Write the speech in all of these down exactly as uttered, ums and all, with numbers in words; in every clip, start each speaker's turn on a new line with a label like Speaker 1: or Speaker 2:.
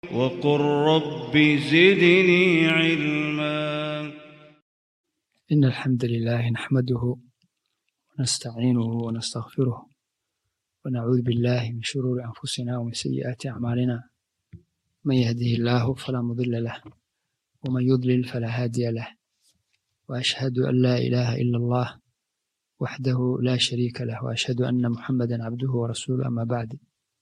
Speaker 1: وقل رب زدني علما.
Speaker 2: إن الحمد لله نحمده ونستعينه ونستغفره ونعوذ بالله من شرور أنفسنا ومن سيئات أعمالنا. من يهده الله فلا مضل له ومن يضلل فلا هادي له، وأشهد أن لا إله إلا الله وحده لا شريك له، وأشهد أن محمدا عبده ورسوله. أما بعد،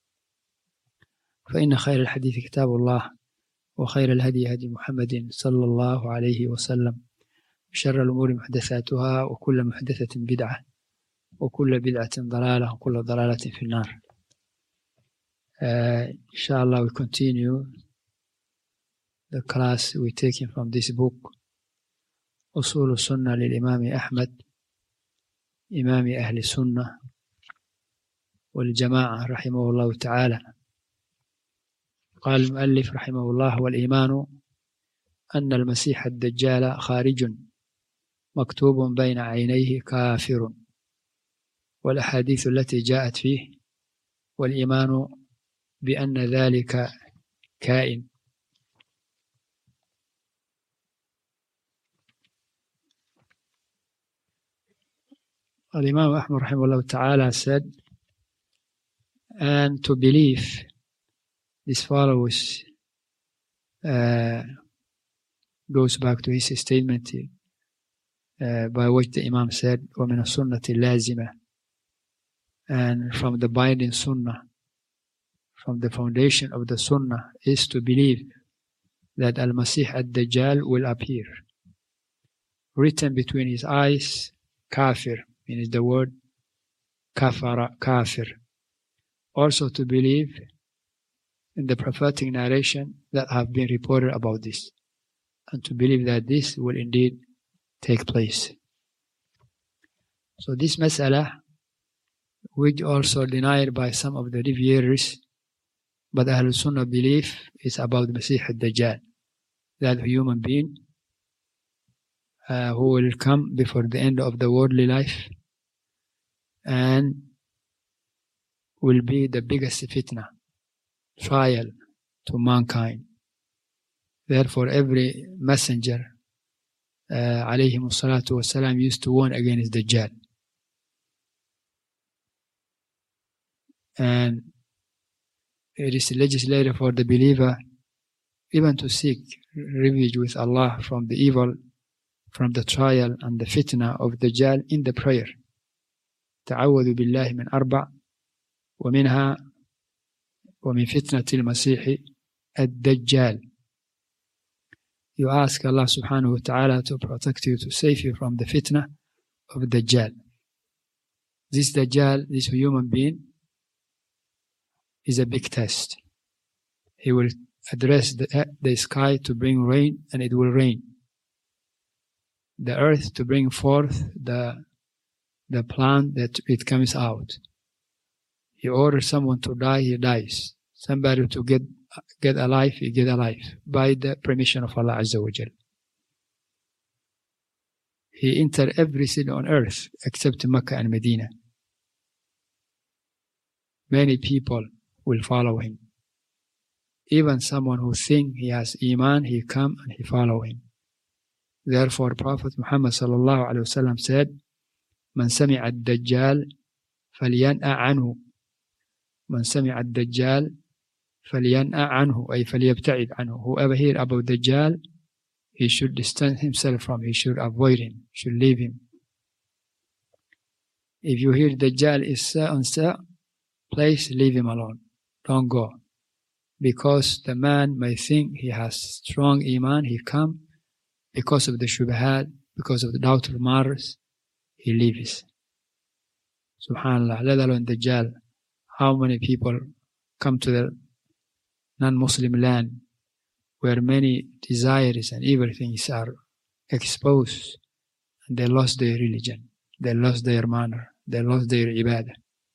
Speaker 2: فإن خير الحديث كتاب الله، وخير الهدي هدي محمد صلى الله عليه وسلم، وشر الأمور محدثاتها، وكل محدثة بدعة، وكل بدعة ضلالة، وكل ضلالة في النار. uh, Inshallah, we continue the class we taking from this book, أصول السنة للإمام أحمد إمام أهل السنة والجماعة رحمه الله تعالى. قال المؤلف رحمه الله: والإيمان أن المسيح الدجال خارج مكتوب بين عينيه كافر، والأحاديث التي جاءت فيه، والإيمان بأن ذلك كائن. الإمام أحمد رحمه الله تعالى said, and to believe this follows uh, goes back to his statement uh, by which the Imam said, وَمِنَ السُنَّةِ اللَّازِمَةِ, and from the binding sunnah, from the foundation of the sunnah, is to believe that Al-Masih ad-Dajjal will appear. Written between his eyes, kafir, means the word kafara, kafir. Also to believe in the prophetic narration that have been reported about this, and to believe that this will indeed take place. So this mas'ala, which also denied by some of the reviewers, but Ahlul Sunnah belief is about the Masih ad-Dajjal, that human being uh, who will come before the end of the worldly life and will be the biggest fitna, trial to mankind. Therefore, every messenger uh, alayhim salatu wasalam used to warn against Dajjal. And it is legislated for the believer even to seek refuge with Allah from the evil, from the trial and the fitna of Dajjal in the prayer. تعوذ بالله من أربع ومنها ومن فتنة المسيح الدجال. You ask Allah subhanahu wa ta'ala to protect you, to save you from the fitna of Dajjal. This Dajjal, this human being, is a big test. He will address the, the sky to bring rain, and it will rain. The earth to bring forth the, the plant that it comes out. He orders someone to die, he dies. Somebody to get get alive, he get alive by the permission of Allah Azza wa Jal. He entered every city on earth except Mecca and Medina. Many people will follow him. Even someone who thinks he has Iman, he come and he follow him. Therefore, Prophet Muhammad sallallahu alaihi wasallam said, "Man sami'a ad-Dajjal falyan'a anhu." Man sami'a ad-Dajjal falyan'a anhu, ay falyabta'id anhu. Whoever hear about Dajjal, he should distance himself from, he should avoid him, should leave him. If you hear Dajjal is on sa place, leave him alone. Don't go. Because the man may think he has strong Iman, he come, because of the shubhat, because of the doubt of matters, he leaves. Subhanallah, let alone Dajjal. How many people come to the non-Muslim land where many desires and evil things are exposed, and they lost their religion, they lost their manner, they lost their ibadah.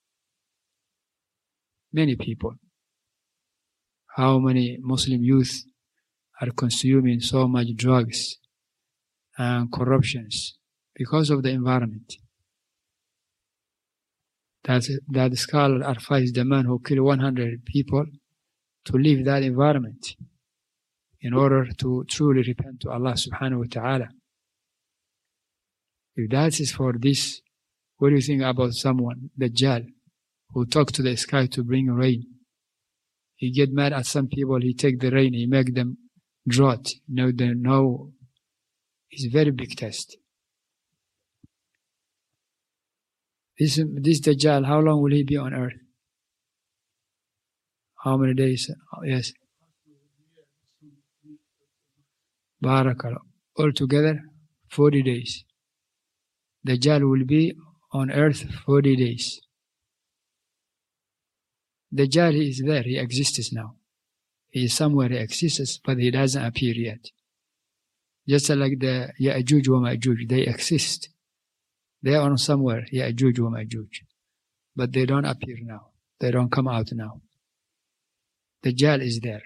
Speaker 2: Many people. How many Muslim youth are consuming so much drugs and corruptions because of the environment? That, that scholar advised the man who killed one hundred people to leave that environment in order to truly repent to Allah subhanahu wa ta'ala. If that is for this, what do you think about someone, Dajjal, who talk to the sky to bring rain? He get mad at some people, he take the rain, he make them drought. No, they know it's a very big test. This, this Dajjal, how long will he be on earth? How many days? Yes. Barakallah. Altogether, forty days. Dajjal will be on earth forty days. Dajjal, he is there, he exists now. He is somewhere, he exists, but he doesn't appear yet. Just like the Ya'juj wa Ma'juj, they exist. They are somewhere, Ya'juj wa Ma'juj. But they don't appear now. They don't come out now. Dajjal is there.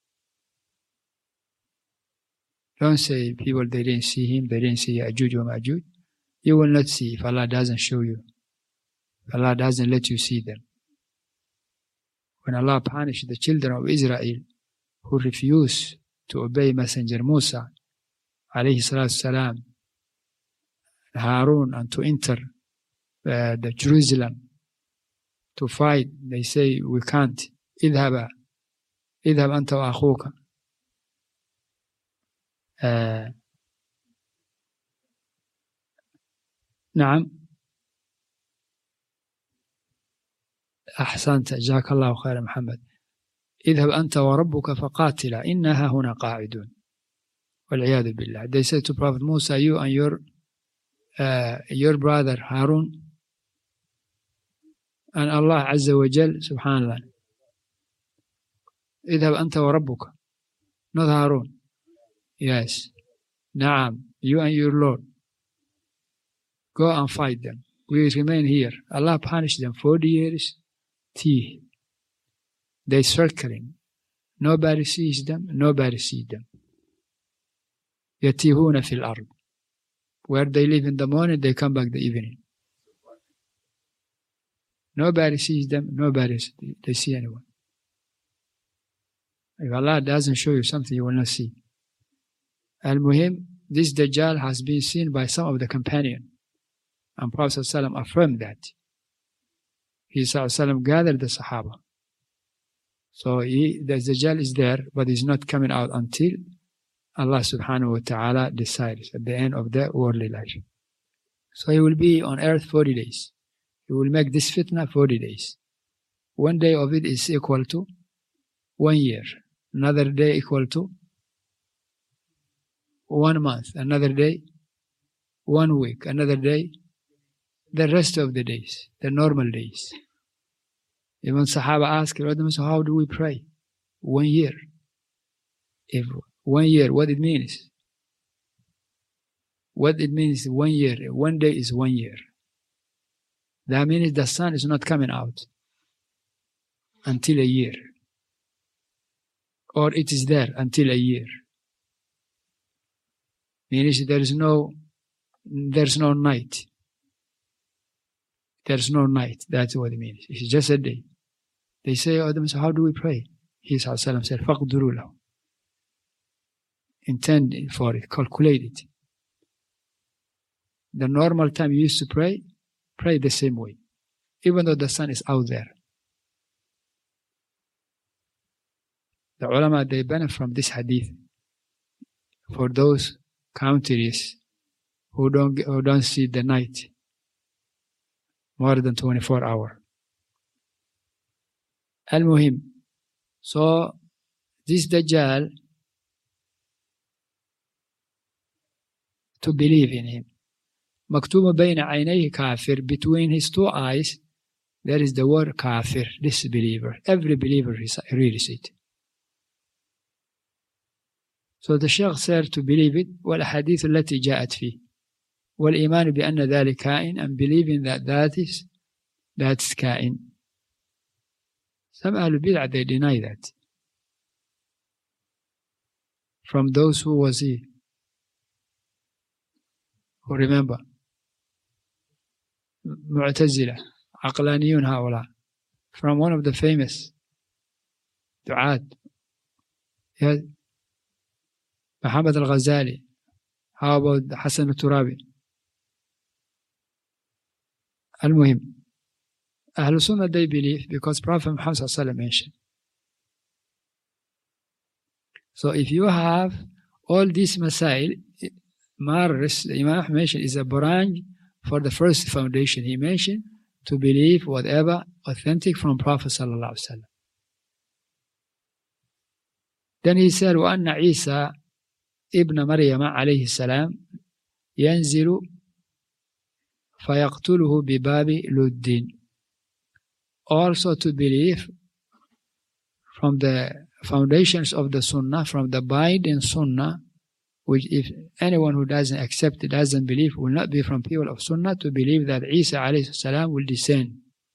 Speaker 2: Don't say people, they didn't see him, they didn't see Ya'juj wa Ma'juj. You will not see if Allah doesn't show you. If Allah doesn't let you see them. When Allah punished the children of Israel who refused to obey Messenger Musa, alayhi salatu salam, Harun, and to enter uh, the Jerusalem to fight, they say, we can't. اذهب اذهب أنت وأخوك. Uh, نعم أحسنت جزاك الله خير محمد. اذهب أنت وربك فقاتلا إنها هنا قاعدون. والعياذ بالله. They said to Prophet Musa, you and your uh, your brother Harun, and Allah Azza wa Jal, subhanallah, اذهب أنت وربك, not Harun. Yes. Naam, you and your Lord. Go and fight them. We remain here. Allah punished them forty years. T. They circling. Nobody sees them. Nobody sees them. يتيهون في الأرض. Where they live in the morning, they come back the evening. Nobody sees them. Nobody they see anyone. If Allah doesn't show you something, you will not see. Al-Muhim, this Dajjal has been seen by some of the companions. And Prophet ﷺ affirmed that. He ﷺ gathered the Sahaba. So he, the Dajjal is there, but he's not coming out until Allah subhanahu wa ta'ala decides at the end of the worldly life. So he will be on earth forty days. He will make this fitna forty days. One day of it is equal to one year. Another day equal to one month. Another day, one week. Another day, the rest of the days, the normal days. Even Sahaba ask, so how do we pray? One year. If one year, what it means? What it means is one year. One day is one year. That means the sun is not coming out until a year. Or it is there until a year. Means there is no, there's no night. There's no night. That's what it means. It's just a day. They say, oh, so how do we pray? He said, فَقْدُرُوا لَهُ. Intend for it. Calculate it. The normal time you used to pray, pray the same way. Even though the sun is out there. The ulama, they benefit from this hadith. For those countries who don't, who don't see the night more than twenty-four hours. Al-Muhim. So, this Dajjal, to believe in him. مكتوب بين عينيه كافر. Between his two eyes, there is the word kafir, disbeliever. Every believer reads it. So the Shaykh said to believe it, والأحاديث التي جاءت فيه. والإيمان بأن ذلك كائن, and believing that that is, that's كائن. Some Ahlul Bid'ah, they deny that. From those who was he? Who remember? Mu'tazila, Aqlaniyun ha'ula. From one of the famous du'aat. Yes. Muhammad al-Ghazali. How about Hassan al-Turabi? Al-Muhim. Ahlul Sunnah, they believe because Prophet Muhammad sallallahu alaihi wasallam mentioned. So if you have all these masail, Maris, the Imam Ahmad mentioned, is a branch for the first foundation. He mentioned to believe whatever authentic from Prophet sallallahu alaihi wasallam. Then he said, وَأَنَّ عِيسَى ابن مريم عليه السلام ينزل فيقتله بباب لد. Also to believe from the foundations of the Sunnah, from the binding Sunnah, which if anyone who doesn't accept it, doesn't believe, will not be from people of Sunnah, to believe that Isa alayhi salam will descend.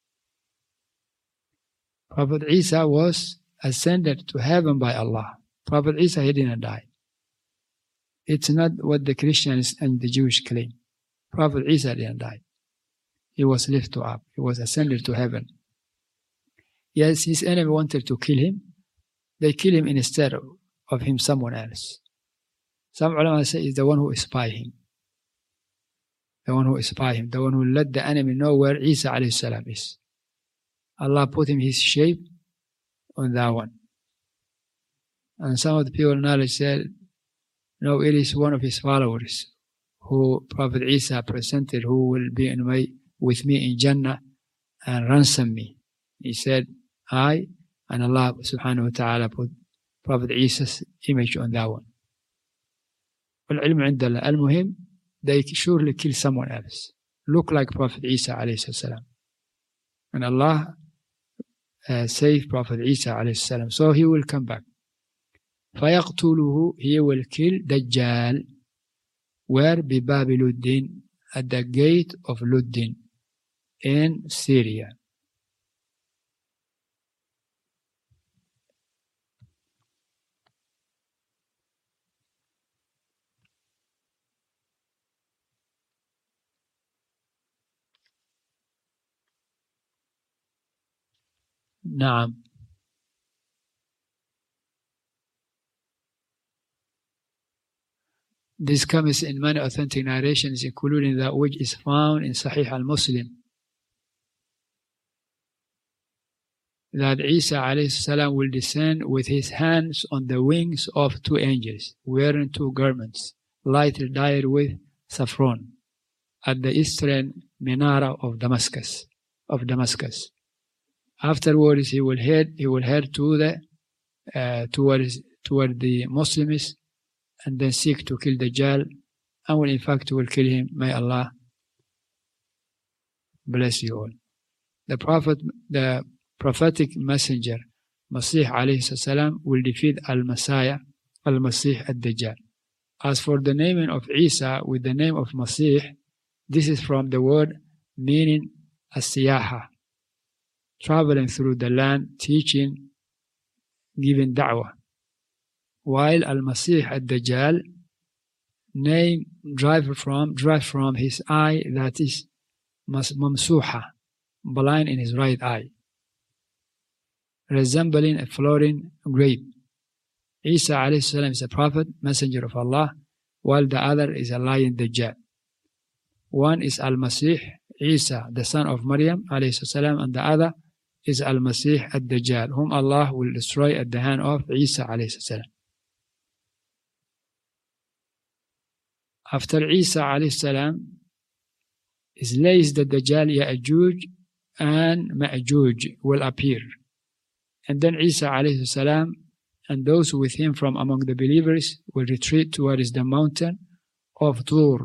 Speaker 2: Prophet Isa was ascended to heaven by Allah. Prophet Isa, he didn't die. It's not what the Christians and the Jewish claim. Prophet Isa didn't die. He was lifted up. He was ascended to heaven. Yes, his enemy wanted to kill him. They kill him instead of, of him someone else. Some ulama say is the one who spied him. The one who spied him. The one who let the enemy know where Isa alayhi salam is. Allah put him his shape on that one. And some of the people knowledge said, no, it is one of his followers who Prophet Isa presented, who will be in my, with me in Jannah and ransom me. He said, I and Allah subhanahu wa ta'ala put Prophet Isa's image on that one. والعلم عند الله. المهم, they surely kill someone else. Look like Prophet Isa alayhi salam. And Allah uh, saved Prophet Isa alayhi salam. So he will come back. فيقتله, he will kill Dajjal. Where? بباب لد, at the gate of Luddin in Syria. نعم. This comes in many authentic narrations, including that which is found in Sahih al-Muslim, that Isa alayhi salam will descend with his hands on the wings of two angels, wearing two garments, lightly dyed with saffron, at the eastern minara of Damascus. Of Damascus. Afterwards, he will head. He will head to the uh, towards toward the Muslims, and then seek to kill Dajjal, and will in fact will kill him. May Allah bless you all. The Prophet, the prophetic messenger, Masih alayhi salam, will defeat Al-Messiah, Al-Masih Ad-Dajjal. As for the naming of Isa with the name of Masih, this is from the word meaning as-siyaha, traveling through the land, teaching, giving da'wah. While Al-Masih Ad-Dajjal, name derived from, derived from his eye that is mamsuha, blind in his right eye, resembling a floating grape. Isa alayhi salam is a prophet, messenger of Allah, while the other is a lying Dajjal. One is Al-Masih, Isa, the son of Maryam alayhi salam, and the other is Al-Masih Ad-Dajjal, whom Allah will destroy at the hand of Isa alayhi salam. After Isa alayhi salam is lays the Dajjal, Ya'juj and Ma'juj will appear. And then Isa alayhi salam and those with him from among the believers will retreat towards the mountain of Tur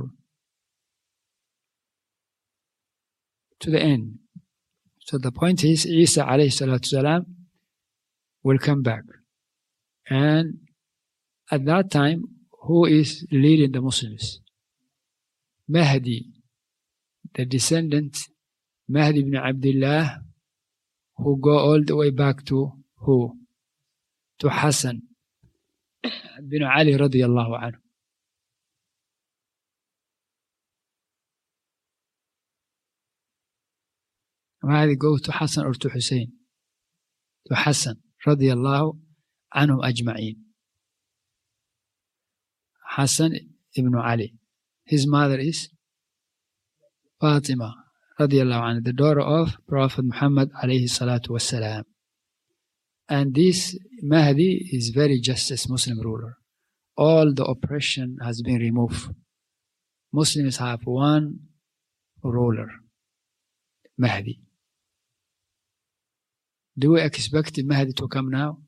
Speaker 2: to the end. So the point is, Isa alayhi salatu salam will come back. And at that time, who is leading the Muslims? Mahdi, the descendant, Mahdi ibn Abdullah, who go all the way back to who? To Hassan bin Ali radiyallahu anhu. Mahdi goes to Hassan or to Hussein? To Hassan. رضي الله عنهم أجمعين. Hassan ibn Ali. His mother is Fatima رضي الله عنها, the daughter of Prophet Muhammad عليه الصلاة والسلام. And this Mahdi is very justice Muslim ruler. All the oppression has been removed. Muslims have one ruler, Mahdi. Do we expect Mahdi to come now?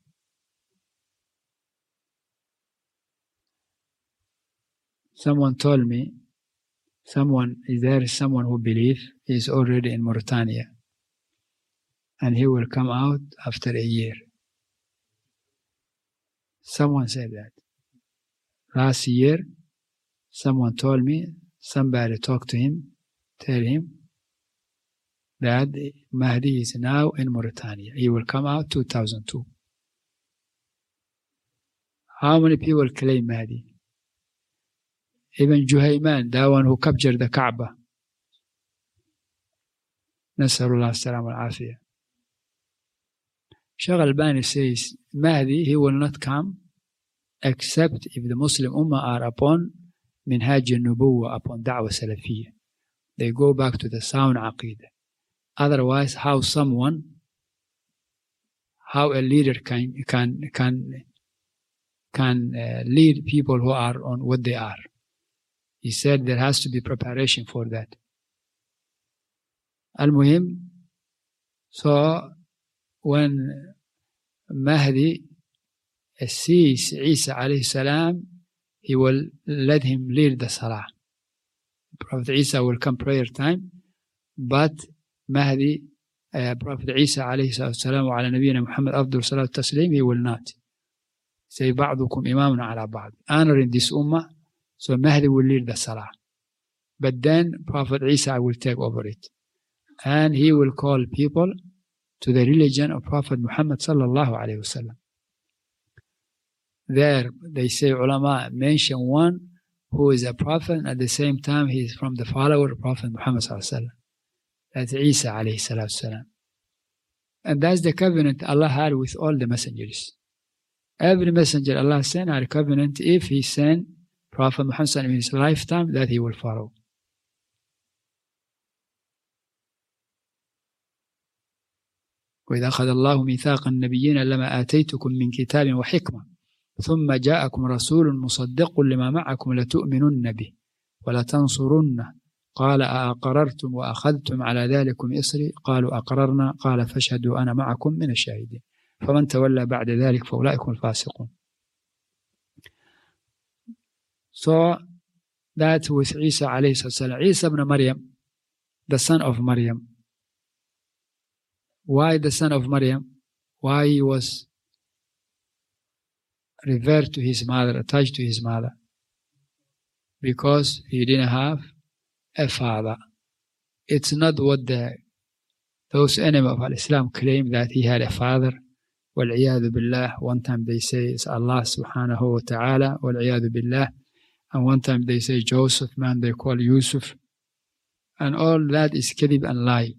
Speaker 2: Someone told me, someone, there is someone who believes he is already in Mauritania and he will come out after a year. Someone said that. Last year, someone told me, somebody talked to him, tell him that Mahdi is now in Mauritania. He will come out two thousand two. How many people claim Mahdi? Even Juhayman, that one who captured the Kaaba. Nasarullah salam al-afiyah. Shaykh al-Albani says, Mahdi, he will not come except if the Muslim Ummah are upon Minhaj al-Nubuwwah, upon Da'wah Salafiyah. They go back to the sound Aqidah. Otherwise, how someone, how a leader can can can can uh, lead people who are on what they are? He said there has to be preparation for that. Al-Muhim, so when Mahdi sees Isa alayhi salam, he will let him lead the Salah. Prophet Isa will come prayer time, but Mahdi, uh, Prophet Isa alayhi salam wa ala nabiyina Muhammad afdal salat taslim, he will not. Say, ba'dukum imamun ala ba'd. Honoring this ummah, so Mahdi will lead the Salah. But then Prophet Isa will take over it. And he will call people to the religion of Prophet Muhammad sallallahu alayhi wasallam. There, they say, ulama mention one who is a prophet, and at the same time he is from the follower of Prophet Muhammad sallallahu alayhi wasallam. That's Isa alayhi salatu salam. And that's the covenant Allah had with all the messengers. Every messenger Allah sent had a covenant if he sent Prophet Muhammad in his lifetime that he will follow. وإذا أخذ الله ميثاق النبيين لما آتيتكم من كتاب وحكمة ثم جاءكم رسول مصدق لما معكم لتؤمنن به ولتنصرنه قال أأقررتم وأخذتم على ذلكم إصري قالوا أقررنا قال فاشهدوا أنا معكم من الشاهدين فمن تولى بعد ذلك فأولئك هم الفاسقون. So that with Isa alayhi salam, Isa ibn Maryam, the son of Maryam. Why the son of Maryam? Why he was revered to his mother, attached to his mother? Because he didn't have a father. It's not what the those enemies of Islam claim, that he had a father. Wal-iyadu billah. One time they say it's Allah subhanahu wa ta'ala. Wal-iyadu billah. And one time they say Joseph, man they call Yusuf. And all that is kadhib and lie.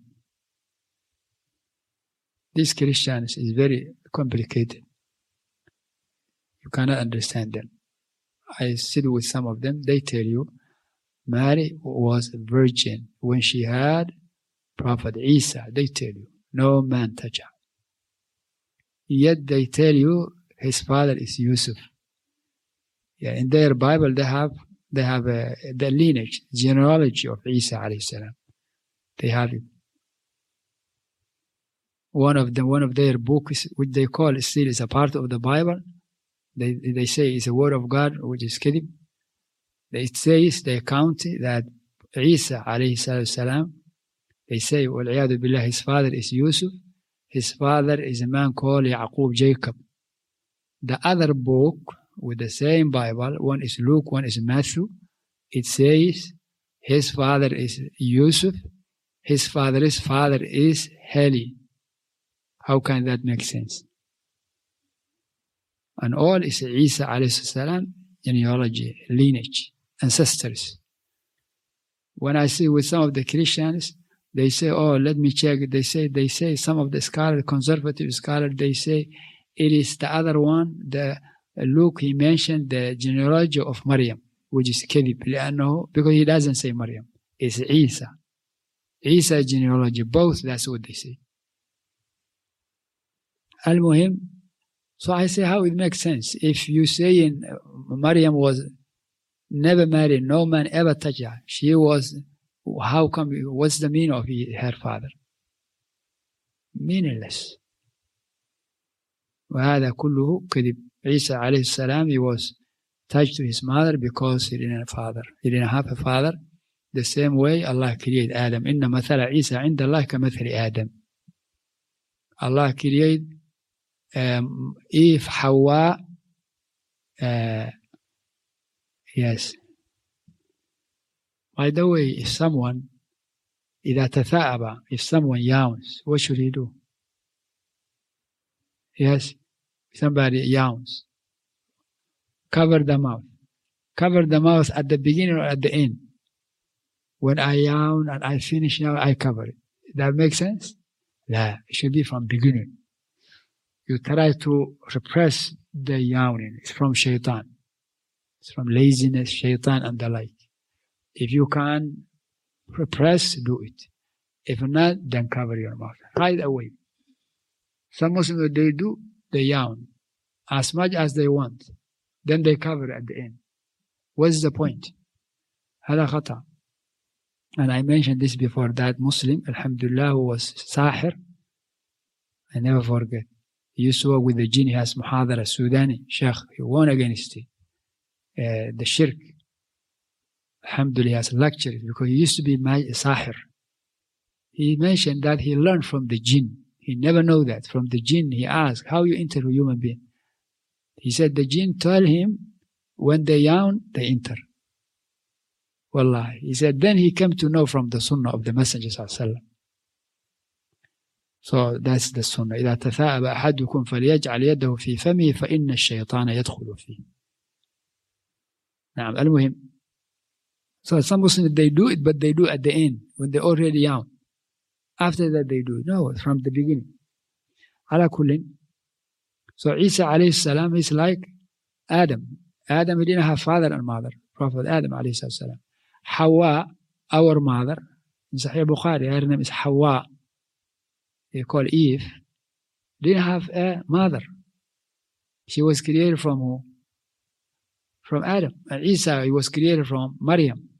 Speaker 2: These Christians is very complicated. You cannot understand them. I sit with some of them, they tell you Mary was a virgin when she had Prophet Isa. They tell you, no man touched her. Yet they tell you his father is Yusuf. Yeah, in their Bible they have they have a, the lineage, genealogy of Isa alayhi salam. They have it. One of them, one of their books, which they call still is a part of the Bible. They they say it's a word of God, which is kadhib. It says, they account that Isa alayhi salam, they say, wal-iyadu billah, his father is Yusuf. His father is a man called Yaqub Jacob. The other book with the same Bible, one is Luke, one is Matthew. It says his father is Yusuf. His father's father is Heli. How can that make sense? And all is Isa alayhi salam, genealogy, lineage, ancestors. When I see with some of the Christians, they say, oh, let me check. They say, they say, some of the scholars, conservative scholars, they say It is the other one. The Luke, he mentioned the genealogy of Maryam, which is كذب لأنه, because he doesn't say Maryam. It's Isa. Isa genealogy, both, that's what they say. Al-Muhim, so I say how it makes sense. If you say in, uh, Maryam was never married, no man ever touched her. She was, how come, what's the meaning of her father? Meaningless. وهذا كله كذب. Isa alayhi salam, he was attached to his mother because he didn't have a father. He didn't have a father. The same way Allah created Adam. إن مثل عيسى عند الله كمثل آدم. Allah created um, Eve, Hawa, uh, yes. By the way, if someone, إذا تثاءب, if someone yawns, what should he do? Yes, somebody yawns. Cover the mouth. Cover the mouth at the beginning or at the end. When I yawn and I finish now, I cover it. That makes sense? Yeah, it should be from beginning. You try to repress the yawning. It's from shaitan. It's from laziness, shaitan, and the like. If you can repress, do it. If not, then cover your mouth. Hide away. Some Muslims, they do, they yawn as much as they want. Then they cover at the end. What's the point? هذا خطأ. And I mentioned this before, that Muslim, alhamdulillah, who was sahir. I never forget. He used to work with the jinn. He has muhadara, Sudani, Sheikh. He won against it. Uh, the shirk. Alhamdulillah, he has lectured because he used to be my sahir. He mentioned that he learned from the jinn. He never knew that. From the jinn, he asked, how you enter a human being? He said the jinn tell him, when they yawn, they enter. Wallahi. He said, then he came to know from the sunnah of the Messenger sallallahu alaihi wasallam. So that's the sunnah. إذا تثاءب أحدكم فليجعل يده في فمه فإن الشيطان يدخل فيه. نعم. المهم. So some Muslims, they do it, but they do at the end, when they already yawn. After that they do it. No, from the beginning. على كل. So Isa alayhi salam is like Adam. Adam, he didn't have father and mother. Prophet Adam alayhi salam. Hawa, our mother, in Sahih Bukhari, her name is Hawa. They call Eve. Didn't have a mother. She was created from who? From Adam. And Isa, he was created from Maryam.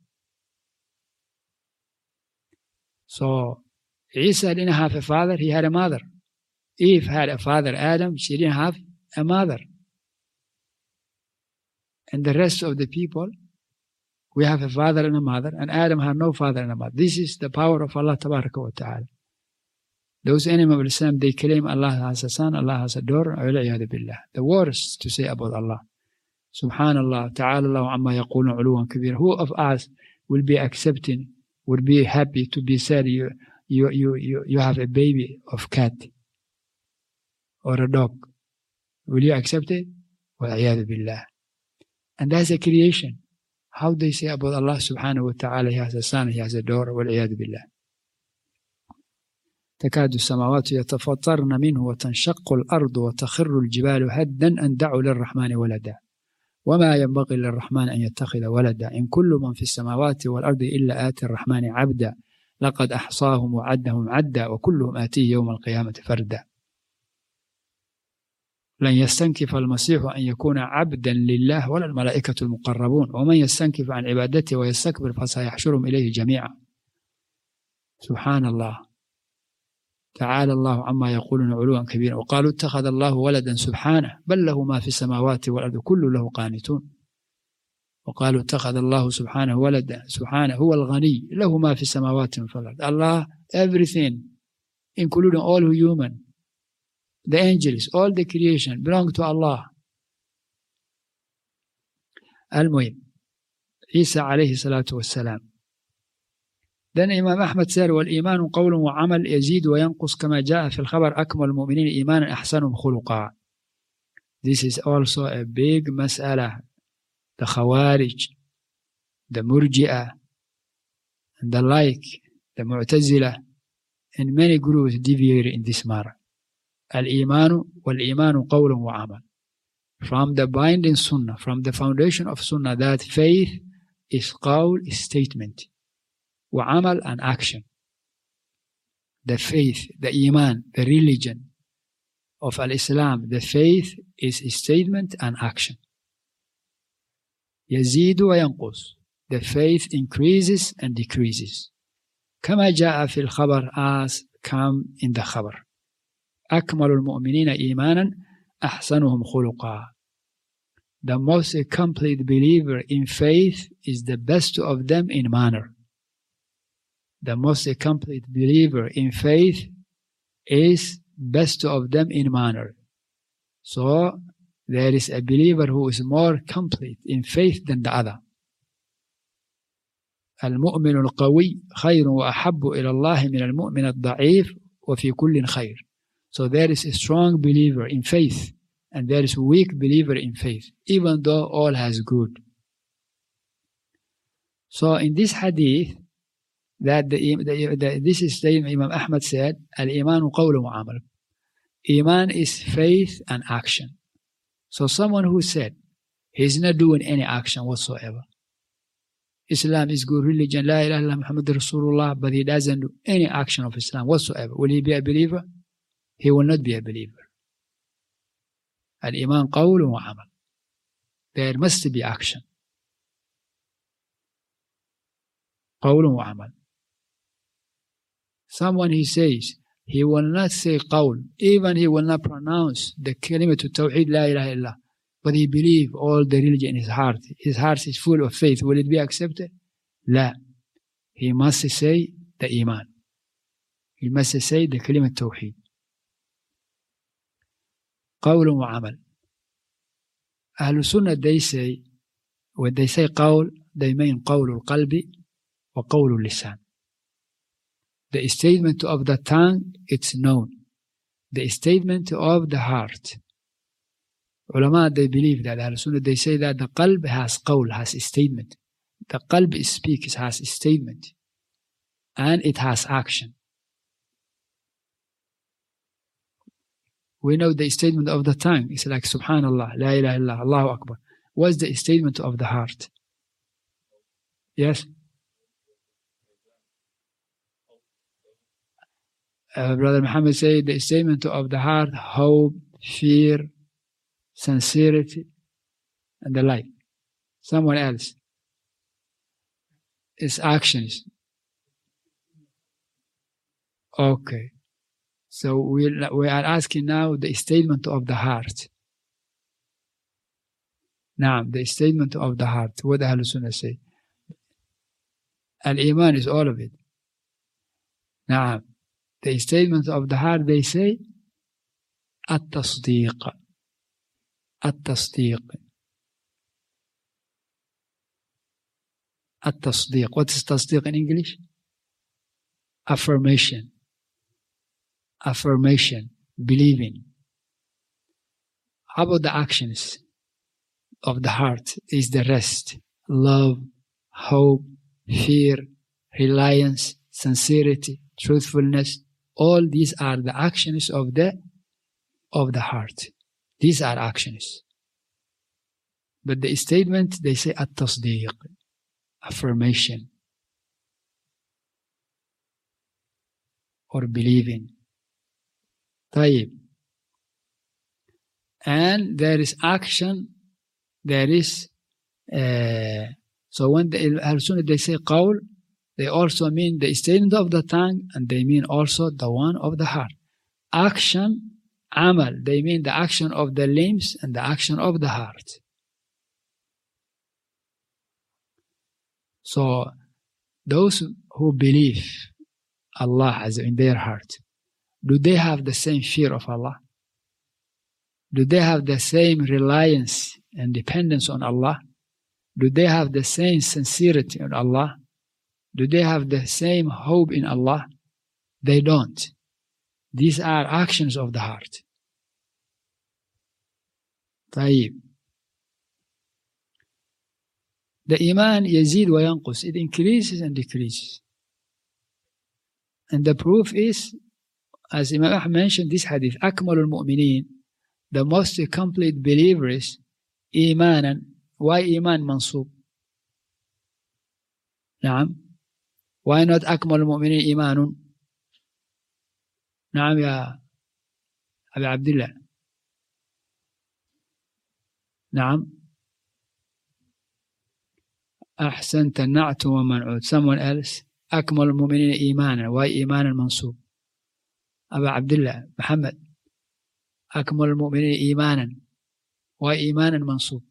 Speaker 2: So Isa didn't have a father, he had a mother. Eve had a father, Adam, she didn't have a mother. And the rest of the people, we have a father and a mother, and Adam had no father and a mother. This is the power of Allah Tabaraka wa Ta'ala. Those enemies of Islam, they claim Allah has a son, Allah has a daughter. The worst to say about Allah. Subhanallah, Ta'ala Allah amma yaqulun uluwan kabir. Who of us will be accepting, will be happy to be said you, you, you, you, you have a baby of cat or a dog? Will you accept it? Wal-'iyadhu billah. And that's a creation. How they say about Allah subhanahu wa ta'ala, he has a son, he has a daughter, wal-'iyadhu billah. تكاد السماوات يتفطرن منه وتنشق الأرض وتخر الجبال هدا أن دعوا للرحمن ولدا وما ينبغي للرحمن أن يتخذ ولدا إن كل من في السماوات والأرض إلا آتي الرحمن عبدا لقد أحصاهم وعدهم عدا وكلهم آتيه يوم القيامة فردا. لن يستنكف المسيح أن يكون عبدا لله ولا الملائكة المقربون ومن يستنكف عن عبادته ويستكبر فسيحشرهم إليه جميعا. سبحان الله. تعالى الله عما يقولون علوا كبيرا وقالوا اتخذ الله ولدا سبحانه بل له ما في السماوات والأرض كل له قانتون. وقالوا اتخذ الله سبحانه ولدا سبحانه هو الغني له ما في السماوات والأرض. Allah, everything, including all human, the angels, all the creation belong to Allah. المهم عيسى عليه الصلاة والسلام. Then Imam Ahmad said, وَالْإِيمَانُ قَوْلٌ وَعَمَلٌ يَزِيدُ وَيَنْقُصُ كَمَا جَاءَ فِي الْخَبَرِ أَكْمَلُ الْمُؤْمِنِينَ إِيمَانًا أَحْسَنُهُمْ خُلُقًا. This is also a big mas'ala. The Khawarij, the Murji'ah, and the like, the Mu'tazila, and many groups deviate in this matter. Al-Imanu wal-Imanu qawlun wa amal. From the binding sunnah, from the foundation of sunnah, that faith is qawl, statement, wa amal, and action. The faith, the iman, the religion of al-Islam, the faith is a statement and action. يزيد وينقص. The faith increases and decreases. كما جاء في الخبر, as come in the khabar. أكمل المؤمنين إيمانا أحسنهم خلقا. The most complete believer in faith is the best of them in manner. The most complete believer in faith is best of them in manner. So there is a believer who is more complete in faith than the other. المؤمن القوي خير وأحب إلى الله من المؤمن الضعيف وفي كل خير. So there is a strong believer in faith and there is a weak believer in faith, even though all has good. So in this hadith, that the, the, the, this is the Imam Ahmad said, Al-Imanu qawlun wa amal. Iman is faith and action. So someone who said he's not doing any action whatsoever, Islam is good religion, La ilaha illallah Muhammad Rasulullah, but he doesn't do any action of Islam whatsoever, will he be a believer? He will not be a believer. Al-Iman qawlun wa amal. There must be action. Qawlun wa amal. Someone he says, he will not say qawl, even he will not pronounce the kalimat tawheed la ilaha illallah, but he believe all the religion in his heart. His heart is full of faith. Will it be accepted? La. He must say the iman. He must say the kalimat tawheed. Qawl wa amal. Ahlul Sunnah, they say, when they say qawl, they mean qawlul qalbi wa qawlul lisan. The statement of the tongue, it's known. The statement of the heart. Ulama, they believe that. Ahlul Sunnah, they say that the qalb has qawl, has a statement. The qalb speaks, has a statement. And it has action. We know the statement of the tongue. It's like Subhanallah, La ilaha illallah, Allahu Akbar. What's the statement of the heart? Yes? Uh, Brother Muhammad said the statement of the heart, hope, fear, sincerity, and the like. Someone else. It's actions. Okay. So we we are asking now the statement of the heart. Now, the statement of the heart. What the Ahlul Sunnah say? Al-Iman is all of it. Now, the statement of the heart, they say, At-Tasdeeq. At-Tasdeeq. At-Tasdeeq. What is Tasdeeq in English? Affirmation. Affirmation. Believing. How about the actions of the heart? Is the rest. Love, hope, fear, reliance, sincerity, truthfulness. All these are the actions of the of the heart. These are actions. But the statement, they say at-tasdeeq, affirmation or believing. Tayyib. And there is action, there is uh, so when the Ahlul Sunnah, they say qawl, they also mean the statement of the tongue, and they mean also the one of the heart. Action, amal, they mean the action of the limbs and the action of the heart. So those who believe Allah as in their heart, do they have the same fear of Allah? Do they have the same reliance and dependence on Allah? Do they have the same sincerity on Allah? Do they have the same hope in Allah? They don't. These are actions of the heart. طيب. The iman yazid wa yanqus. It increases and decreases. And the proof is as Imam Ahmad mentioned this hadith, أكمل المؤمنين, the most complete believers, إيمانا. Why إيمان منصوب? نعم. Why not أكمل المؤمنين إيمان؟ نعم يا أبي عبد الله. نعم. أحسنت، النعت ومنعوت. Someone else. أكمل المؤمنين إيمانا. Why إيمانا منصوب؟ أبا عبد الله محمد. أكمل المؤمنين إيمانا. Why إيمانا منصوب؟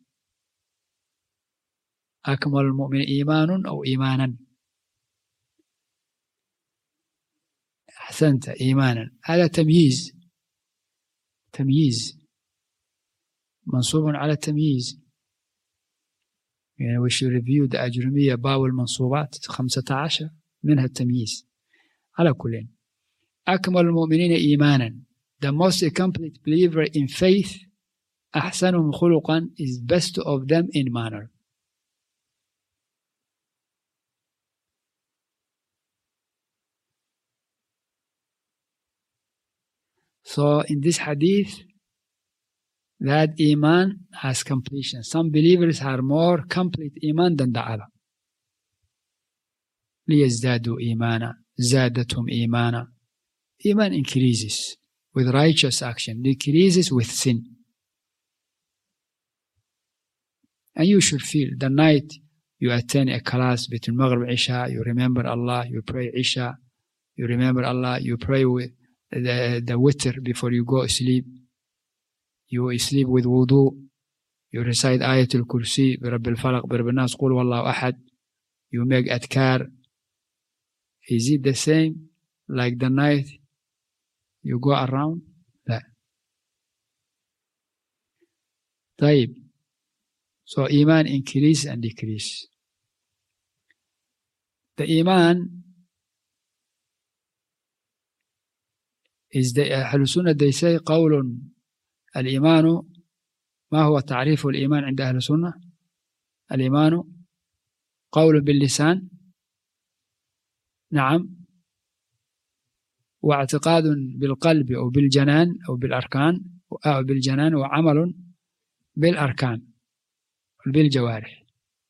Speaker 2: أكمل المؤمنين إيمان أو إيمانا؟ أحسنت، إيمانا. هذا تمييز، تمييز منصوب على تمييز. يعني we should review the أجرمية باب المنصوبات خمسة عشر منها التمييز. على كل، أكمل المؤمنين إيمانا, the most complete believer in faith, أحسنهم خلقا is best of them in manner. So in this hadith, that Iman has completion. Some believers are more complete Iman than the other. ليزدادوا إيمانا زادتهم إيمانا. Iman increases with righteous action, decreases with sin. And you should feel the night you attend a class between Maghrib and Isha, you remember Allah, you pray Isha, you remember Allah, you pray with the, the witr before you go asleep. You sleep with wudu. You recite Ayatul Kursi, Rabbil Falaq, Rabbil Nas, Qul Wallahu Ahad. You make adkar. Is it the same like the night you go around? لا. طيب. So Iman increase and decrease. The Iman is the Ahl Sunnah, they say قول الإيمان. ما هو تعريف الإيمان عند أهل السنة؟ الإيمان قول باللسان، نعم، واعتقاد بالقلب أو بالجنان أو بالأركان أو بالجنان، وعمل بالأركان بالجوارح.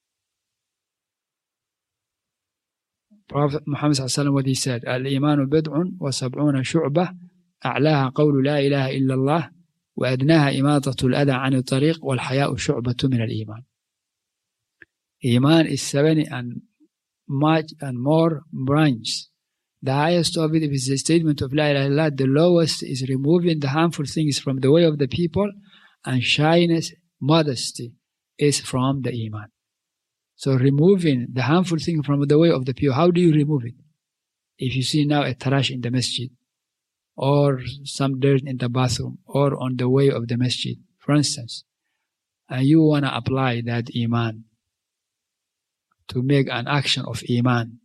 Speaker 2: Prophet Muhammad صلى الله عليه وسلم what he said, الإيمان بدع وسبعون شعبة أعلاها قول لا إله إلا الله وأدناها إماطة الأذى عن الطريق والحياء شعبة من الإيمان. Iman is seventy and much and more branches. The highest of it is the statement of La ilaha illallah. The lowest is removing the harmful things from the way of the people, and shyness, modesty is from the Iman. So removing the harmful thing from the way of the people, how do you remove it? If you see now a tarash in the masjid, or some dirt in the bathroom, or on the way of the masjid, for instance, and you want to apply that Iman to make an action of Iman,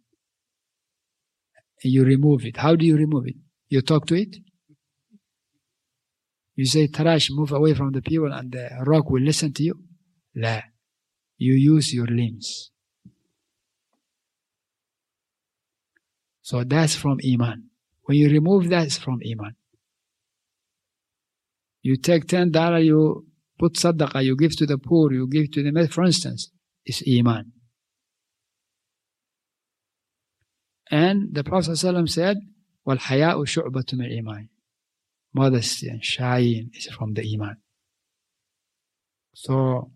Speaker 2: you remove it. How do you remove it? You talk to it? You say, Tarash, move away from the people and the rock will listen to you? La. You use your limbs. So that's from Iman. When you remove that, it's from Iman. You take ten dollars, you put sadaqah, you give to the poor, you give to the, for instance, it's Iman. And the Prophet ﷺ said, وَالْحَيَاءُ شُعْبَةٌ مِنَ الْإِيمَانِ. Modesty and shying is from the Iman. So,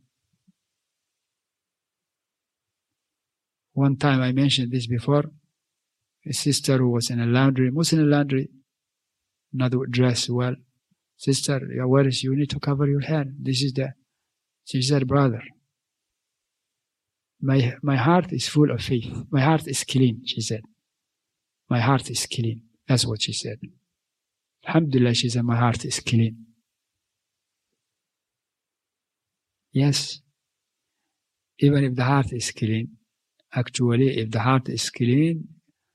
Speaker 2: one time I mentioned this before, a sister who was in a laundry, Muslim laundry, not dressed well. Sister, where is you need to cover your head. This is the, she said, brother, my, my heart is full of faith. My heart is clean, she said. My heart is clean. That's what she said. Alhamdulillah, she said, my heart is clean. Yes. Even if the heart is clean, actually, if the heart is clean,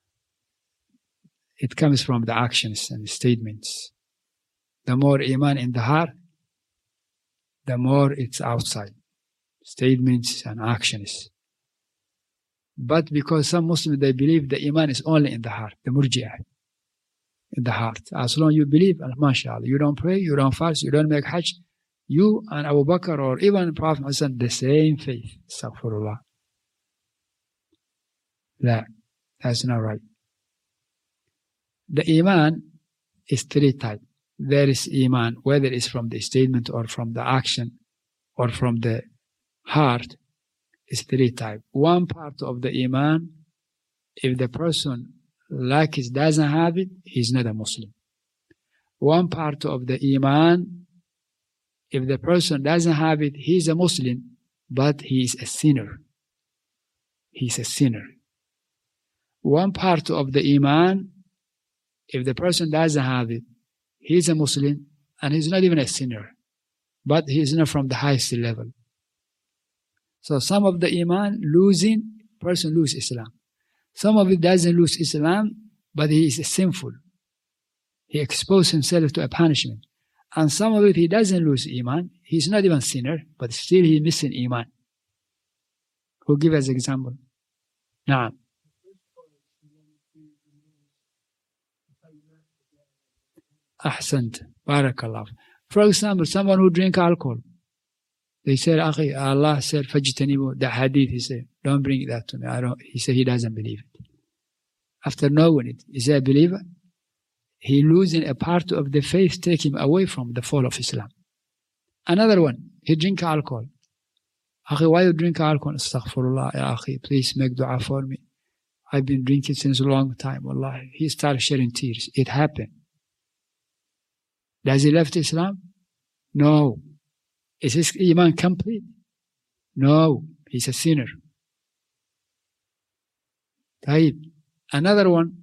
Speaker 2: it comes from the actions and statements. The more Iman in the heart, the more it's outside. Statements and actions. But because some Muslims, they believe the Iman is only in the heart, the Murji'ah. in the heart. As long as you believe, mashallah, you don't pray, you don't fast, you don't make hajj, you and Abu Bakr or even Prophet Muhammad, the same faith. Astaghfirullah. No, that's not right. The iman is three types. There is iman, whether it's from the statement or from the action or from the heart, is three types. One part of the iman, if the person like it doesn't have it, he's not a Muslim. One part of the iman, if the person doesn't have it, he's a Muslim, but he is a sinner. He's a sinner. One part of the iman, if the person doesn't have it, he's a Muslim and he's not even a sinner, but he's not from the highest level. So some of the iman losing, person lose Islam. Some of it doesn't lose Islam, but he is sinful. He exposed himself to a punishment. And some of it he doesn't lose iman. He's not even sinner, but still he's missing iman. Who give us example? Naam. Ahsant. Barakallah. For example, someone who drink alcohol. They said, Akhi, Allah said, Fajtanibu, the hadith, he said, don't bring that to me. I don't, he said he doesn't believe it. After knowing it, is he a believer? He losing a part of the faith, take him away from the fall of Islam. Another one, he drink alcohol. Akhi, why you drink alcohol? Astaghfirullah, ya Akhi, please make dua for me. I've been drinking since a long time, wallahi. He started shedding tears. It happened. Does he left Islam? No. Is his iman complete? No. He's a sinner. Taib. Another one,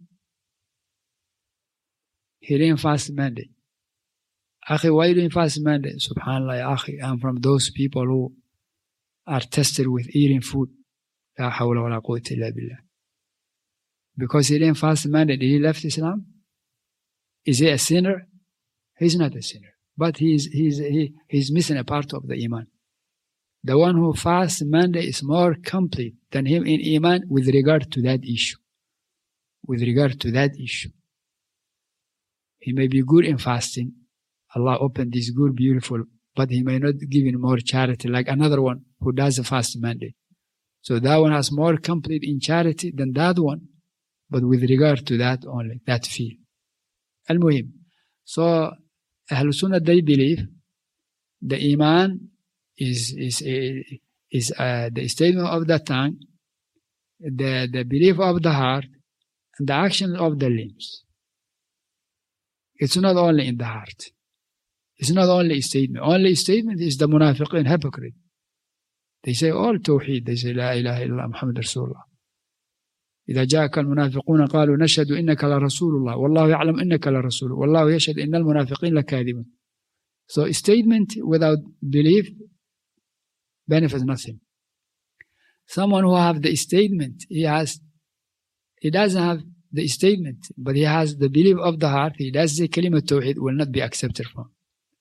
Speaker 2: he didn't fast Monday. Akhi, why you didn't fast Monday? Subhanallah, ya Akhi, I'm from those people who are tested with eating food. La hawla wa la quwwata illa billah. Because he didn't fast Monday, did he left Islam? Is he a sinner? He's not a sinner. But he's, he's, he, he's missing a part of the iman. The one who fasts Monday is more complete than him in iman with regard to that issue. With regard to that issue. He may be good in fasting. Allah opened this good, beautiful, but he may not give him more charity like another one who does a fast Monday. So that one has more complete in charity than that one, but with regard to that only, that field. Al-Muhim. So, Ahlul Sunnah, they believe the Iman is, is, is uh, the statement of the tongue, the, the belief of the heart, and the action of the limbs. It's not only in the heart. It's not only a statement. Only a statement is the munafiqeen, hypocrite. They say all tawheed. They say La ilaha illallah Muhammad Rasulullah. إذا جاءك المنافقون قالوا نشهد إنك لرسول الله والله يعلم إنك لرسول والله يشهد إن المنافقين لكاذبون. So a statement without belief benefits nothing. Someone who have the statement, he has, he doesn't have the statement, but he has the belief of the heart, he does say kalimat tawheed, will not be accepted from.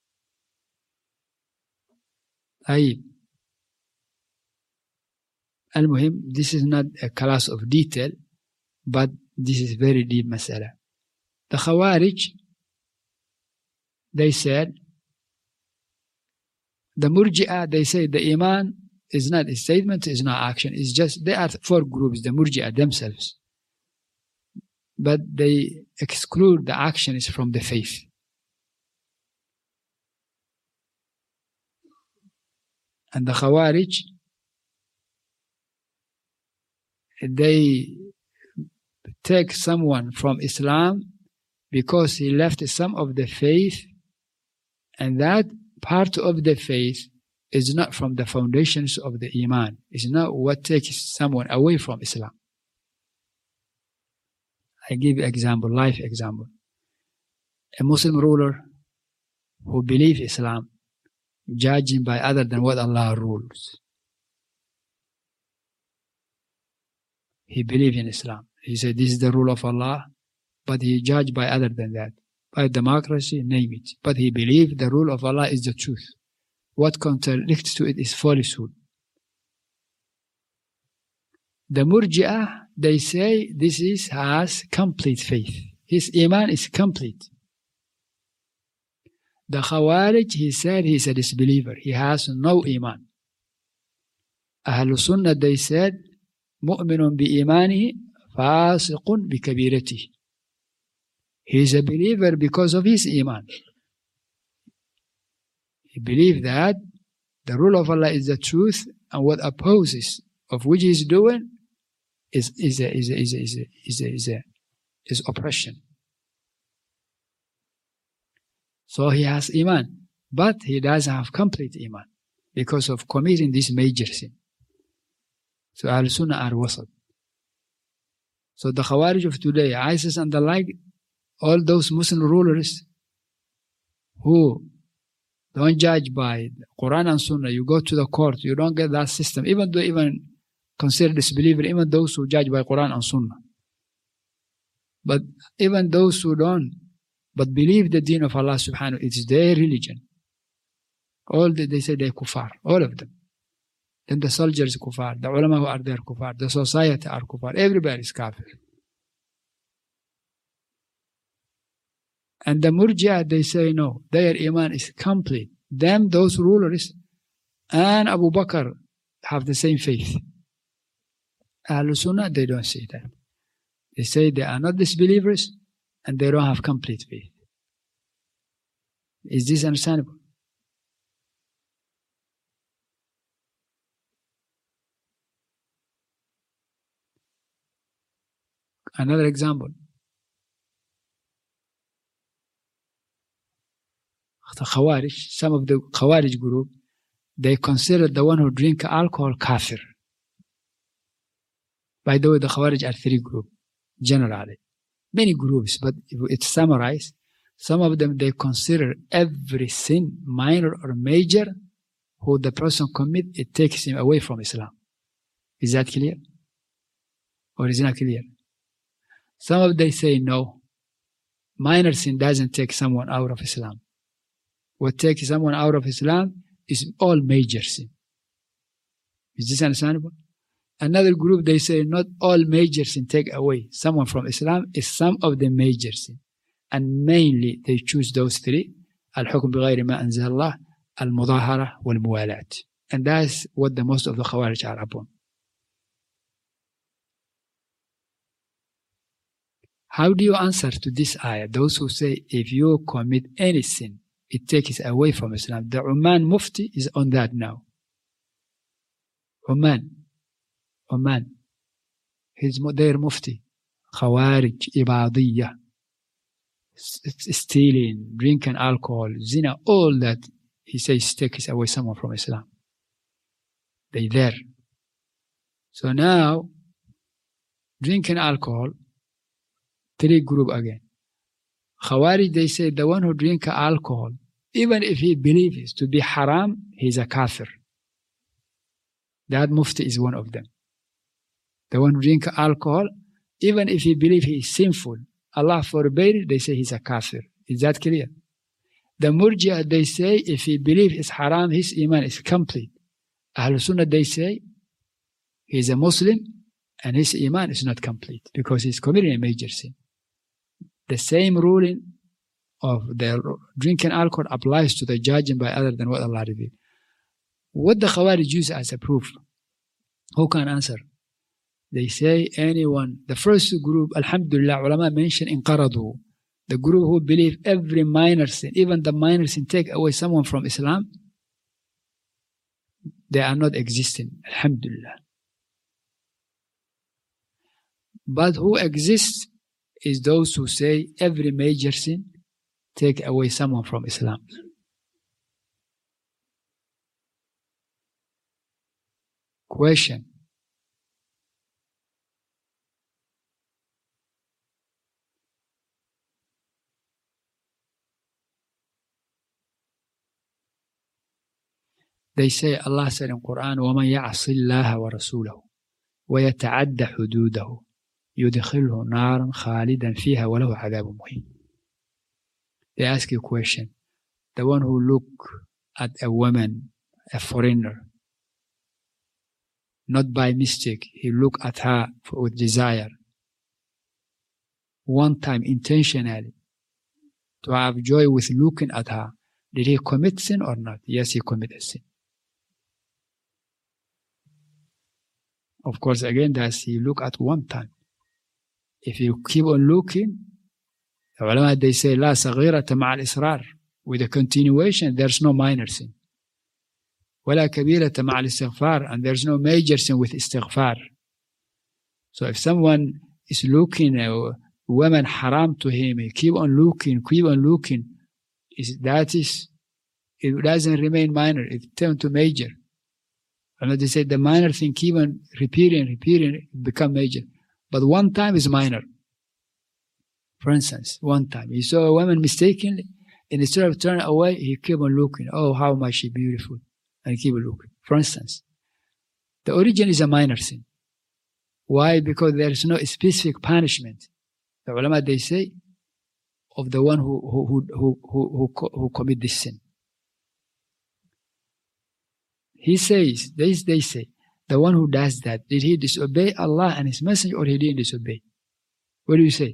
Speaker 2: Ayib. Al-Muhim, this is not a class of detail, but this is very deep masala. The Khawarij, they said, the Murji'ah, they say the Iman is not a statement, is not action. It's just, they are four groups, the Murji'ah themselves. But they exclude the actions from the faith. And the Khawarij, they take someone from Islam because he left some of the faith, and that part of the faith is not from the foundations of the Iman. It's not what takes someone away from Islam. I give you example, life example. A Muslim ruler who believes Islam, judging by other than what Allah rules. He believed in Islam. He said, this is the rule of Allah, but he judged by other than that. By democracy, name it. But he believed the rule of Allah is the truth. What contradicts to it is falsehood. The Murji'ah, they say this is has complete faith. his iman is complete. The Khawarij, he said he's a disbeliever. He has no iman. Ahlul Sunnah, they said, mu'minun bi imanihi, fasiqun bi kabiratihi. He is a believer because of his iman. He believes that the rule of Allah is the truth, and what opposes of which he is doing is is a, is a, is a, is a, is a, is a, is oppression. So he has iman, but he doesn't have complete iman because of committing this major sin. So Ahl Sunnah are wasat. So the Khawarij of today, ISIS and the like, all those Muslim rulers who don't judge by Quran and Sunnah, you go to the court, you don't get that system, even though even consider disbeliever, even those who judge by Quran and Sunnah. But even those who don't, but believe the deen of Allah subhanahu, it's their religion. All the, they say they're kuffar, all of them. Then the soldiers are kuffar, the ulama who are there kuffar, the society are kuffar, everybody is kafir. And the Murji'ah, they say no, their iman is complete. Them, those rulers, and Abu Bakr have the same faith. Ahlul Sunnah, they don't say that. They say they are not disbelievers and they don't have complete faith. Is this understandable? Another example. The Khawarij, some of the Khawarij group, they consider the one who drink alcohol kafir. By the way, the Khawarij are three groups, generally. Many groups, but it's summarized. Some of them, they consider every sin, minor or major, who the person commit, it takes him away from Islam. Is that clear? Or is it not clear? Some of them say no. Minor sin doesn't take someone out of Islam. What takes someone out of Islam is all major sin. Is this understandable? Another group, they say not all major sin take away someone from Islam, is some of the major sin. And mainly they choose those three: al-hukm bighayri ma anzal Allah, al-mudahara, wal-muwalat. And that's what the most of the Khawarij are upon. How do you answer to this ayah? Those who say if you commit any sin, it takes away from Islam. The Oman Mufti is on that now. Oman. Oman. He's their Mufti. Khawarij, Ibadiyya. Stealing, drinking alcohol, zina, all that, he says, takes away someone from Islam. They there. So now, drinking alcohol, three group again. Khawarij, they say the one who drink alcohol, even if he believes to be haram, he's a kafir. That Mufti is one of them. The one who drink alcohol, even if he believes he is sinful, Allah forbade it, they say he's a kafir. Is that clear? The Murji'ah, they say if he believes it's haram, his iman is complete. Ahlul Sunnah, they say he's a Muslim and his iman is not complete because he's committing a major sin. The same ruling of the drinking alcohol applies to the judging by other than what Allah revealed. What the Khawarij use as a proof? Who can answer? They say anyone, the first group, alhamdulillah, ulama mentioned inqaradu, the group who believe every minor sin, even the minor sin take away someone from Islam, they are not existing, alhamdulillah. But who exists is those who say every major sin take away someone from Islam. Question. They say, Allah said in Quran, وَمَنْ يَعْصِ اللَّهَ وَرَسُولَهُ وَيَتَعَدَّ حُدُودَهُ يُدْخِلْهُ نَارًا خَالِدًا فِيهَا وَلَهُ عَذَابٌ مُهِينٌ. They ask you a question. The one who look at a woman, a foreigner, not by mistake, he look at her with desire. one time intentionally to have joy with looking at her, did he commit sin or not? Yes, he committed sin. Of course, again, that's he look at one time. If you keep on looking, the ulama, they say, لا صغيرة مع الإصرار. With a continuation, there's no minor sin. ولا كبيرة مع الاستغفار, and there's no major sin with istighfar. So if someone is looking at a woman haram to him, he keep on looking, keep on looking, is that is, it doesn't remain minor, it turns to major. And they say the minor thing keep on repeating, repeating, become major. But one time is minor. For instance, one time he saw a woman mistakenly, and instead of turning away, he kept on looking. Oh, how much she beautiful, and he keep on looking. For instance, the origin is a minor sin. Why? Because there is no specific punishment. The ulama, they say, of the one who who who who who, who, who commit this sin. He says, they, they say, the one who does that, did he disobey Allah and His Messenger, or he didn't disobey? What do you say?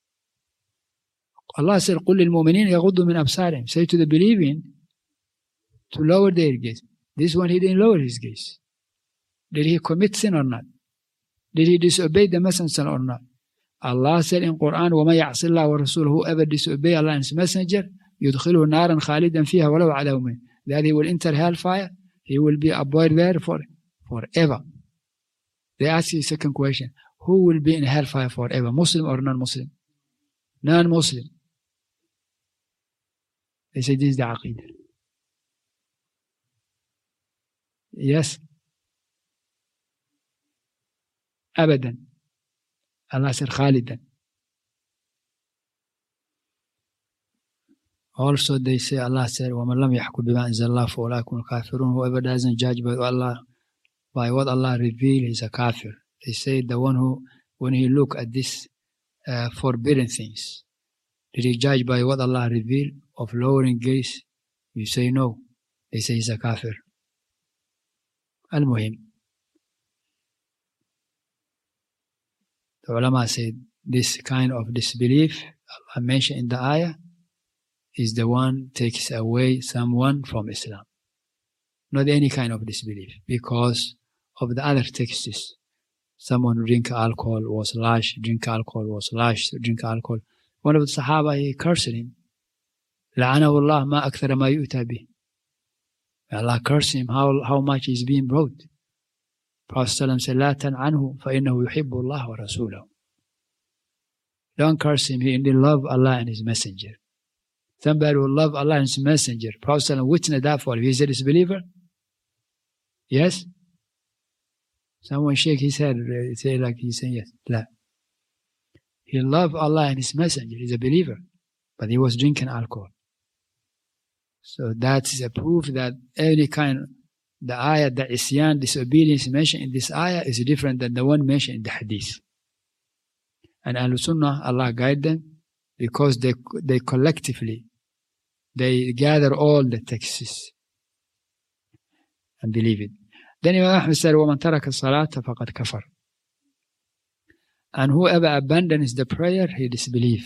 Speaker 2: Allah said, قُلْ لِلْمُؤْمِنِينَ يَغُضُّوا مِنْ أَبْصَارِهِمْ. Say to the believing to lower their gaze. This one, he didn't lower his gaze. Did he commit sin or not? Did he disobey the Messenger or not? Allah said in Quran, وَمَا يَعْصِ اللَّهَ وَرَسُولُهُ, whoever disobey Allah and His Messenger, يُدْخِلُهُ نَارًا خَالِدًا فِيهَا وَلَوْ عَلَى يَوْمٍ. That he will enter hellfire, he will be abode there for forever. They ask you a second question, who will be in hellfire forever, Muslim or non-Muslim? Non-Muslim. They say this is the Aqidah. Yes. Abadan. Allah said Khalidan. Also they say, Allah said, وَمَنْ لَمْ يَحْكُمْ بِمَا أَنزَلَ اللَّهُ فَأُولَٰئِكَ هُمُ الْكَافِرُونَ. Whoever doesn't judge by Allah, by what Allah revealed, is a kafir. They say the one who, when he look at this uh, forbidden things, did he judge by what Allah revealed of lowering gaze? You say no. They say he's a kafir. Al-Muhim. The ulama said this kind of disbelief Allah mentioned in the ayah is the one takes away someone from Islam. Not any kind of disbelief, because of the other texts. Someone who drink alcohol was lashed, drink alcohol was lashed, drink alcohol. One of the Sahaba, he cursed him. لعنه الله ما أكثر ما يؤتى به. Allah cursed him how, how much is being brought. Prophet said, لا تنعنه فإنه يحب الله ورسوله. Don't curse him, he indeed love Allah and His Messenger. Somebody will love Allah and His Messenger. Prophet witnessed that for him. He is a disbeliever? Yes? Someone shake his head, say like he's saying yes. La. He loved Allah and His Messenger. He's a believer. But he was drinking alcohol. So that is a proof that any kind, the ayah, the isyan, disobedience mentioned in this ayah is different than the one mentioned in the hadith. And Ahlul Sunnah, Allah guide them, because they they collectively, they gather all the texts and believe it. Then Imam Ahmad said, وَمَنْ تَرَكَ الصَّلَاةَ فَقَدْ كَفَرَ. And whoever abandons the prayer, he disbelieves.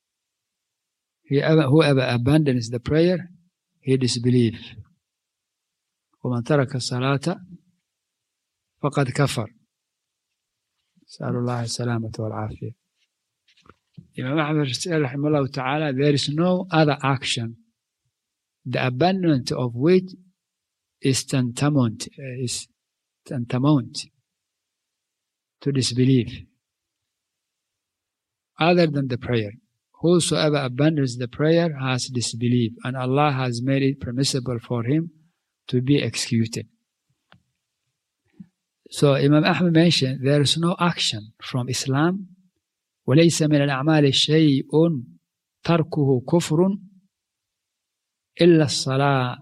Speaker 2: Whoever abandons the prayer, he disbelieves. وَمَنْ تَرَكَ الصَّلَاةَ فَقَدْ كَفَرَ. نسأل الله السلامة والعافية. Imam Ahmad said, rahimahullah ta'ala, there is no other action, the abandonment of which is tantamount, is tantamount to disbelief, other than the prayer. Whosoever abandons the prayer has disbelief, and Allah has made it permissible for him to be executed. So Imam Ahmad mentioned there is no action from Islam. وليس من الأعمال شيء تركه كفر إلا الصلاة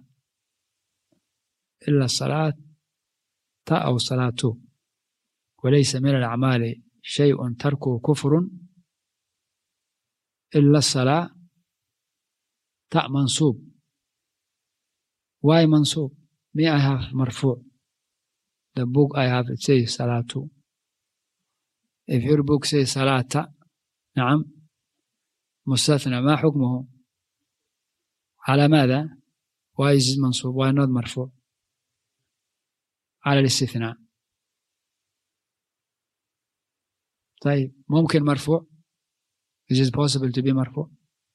Speaker 2: إلا الصلاة أو صلاته. وليس من الأعمال شيء تركه كفر إلا الصلاة. تاء منصوب. Why منصوب? Me I have مرفوع. The book I have, it says salatu. If your book says salata, نعم, مستثنى ما حكمه؟ على ماذا؟ why is it منصوب why not مرفوع؟ على الاستثناء. طيب ممكن مرفوع؟ is it possible to be مرفوع؟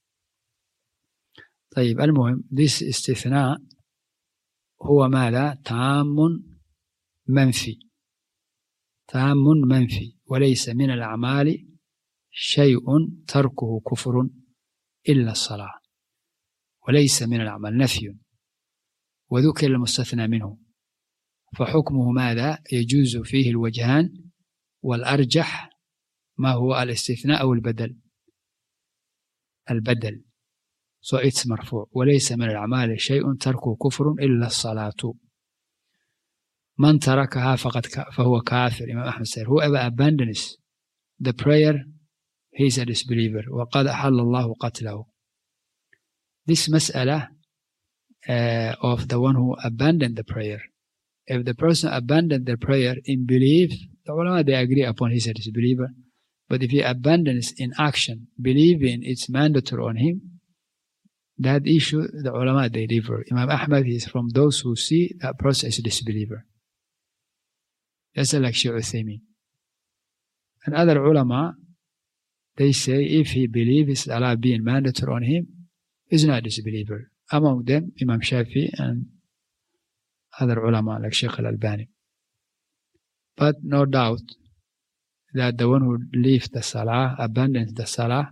Speaker 2: طيب المهم this استثناء هو ماذا؟ تام منفي، تام منفي، وليس من الأعمال شيء تركه كفر إلا الصلاة، وليس من الأعمال نفي، وذكر المستثنى منه، فحكمه ماذا؟ يجوز فيه الوجهان، والأرجح ما هو الاستثناء أو البدل، البدل. so it's مرفوع، وليس من الأعمال شيء تركه كفر إلا الصلاة. من تركها فقد ك... فهو كافر. إمام أحمد said whoever abandons the prayer he is a disbeliever وقد أحل الله قتله. This مسألة uh, of the one who abandoned the prayer. If the person abandoned the prayer in belief, the ulama they agree upon he is a disbeliever. But if he abandons in action, believing it's mandatory on him, that issue the ulama they differ. Imam Ahmad is from those who see that person is a disbeliever. That's like Shaykh Uthaymeen. And other ulama, they say if he believes Allah being mandatory on him, he's not a disbeliever. Among them, Imam Shafi and other ulama like Shaykh Al-Albani. But no doubt that the one who leaves the salah, abandons the salah,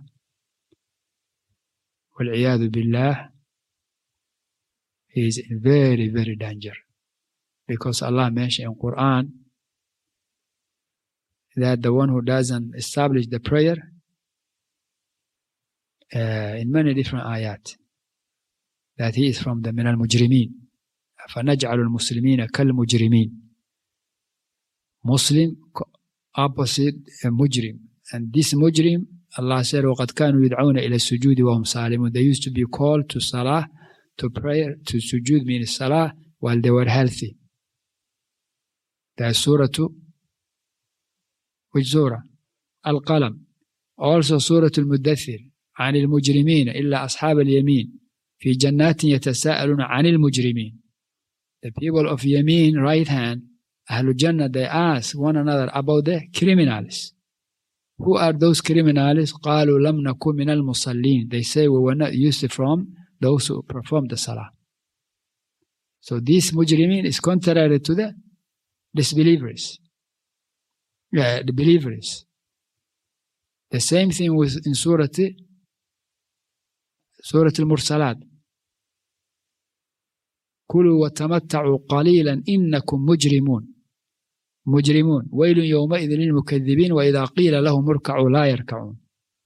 Speaker 2: wal-iyadhu billah, he is in very, very danger. Because Allah mentioned in Quran that the one who doesn't establish the prayer uh, in many different ayat, that he is from the min al-mujrimeen. فَنَجْعَلُ الْمُسْلِمِينَ كَالْمُجْرِمِينَ. Muslim opposite a mujrim. And this mujrim, Allah said, وَقَدْ كَانُوا يُدْعَوْنَ إِلَى السُّجُودِ وَهُمْ صَالِمُونَ. They used to be called to salah, to prayer, to sujood means salah, while they were healthy. That's Surah two. Which Surah? Al-Qalam. Also Surah Al-Muddathir. عن المجرمين إلا أصحاب اليمين في جنات يتساءلون عن المجرمين. The people of Yameen, right hand, Ahlul Jannah, they ask one another about the criminals. Who are those criminals? قالوا لم نكن من المصلين. They say we were not used from those who perform the salah. So this mujrimeen is contrary to the disbelievers. Yeah, the believers. The same thing was in Surah Surah Al-Mursalat. كلوا وتمتعوا قليلا إنكم مجرمون. مجرمون ويل يومئذ للمكذبين وإذا قيل لهم اركعوا لا يركعون.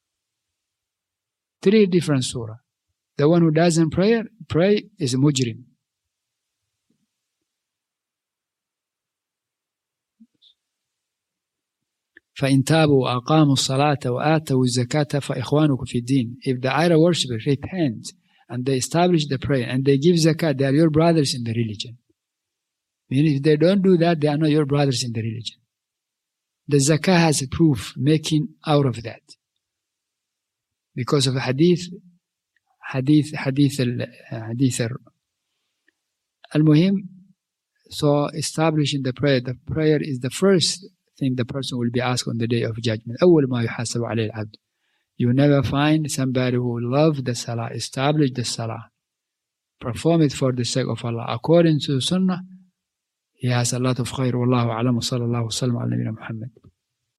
Speaker 2: Three different surah. The one who doesn't pray, pray is a mujrim. فإن تابوا وأقاموا الصلاة وآتوا الزكاة فإخوانكم في الدين. If the idol worshippers repent and they establish the prayer and they give zakat, they are your brothers in the religion. Meaning if they don't do that, they are not your brothers in the religion. The zakah has a proof making out of that. Because of a hadith, hadith, hadith, hadith. Al-Muhim, so establishing the prayer, the prayer is the first thing the person will be asked on the day of judgment. أول ما يحاسب عليه العبد. You never find somebody who loves the salah, establish the salah, perform it for the sake of Allah. According to Sunnah, he has a lot of khair. Wallahu a'lam wa sallallahu wa sallam ala nabiyyina Muhammad.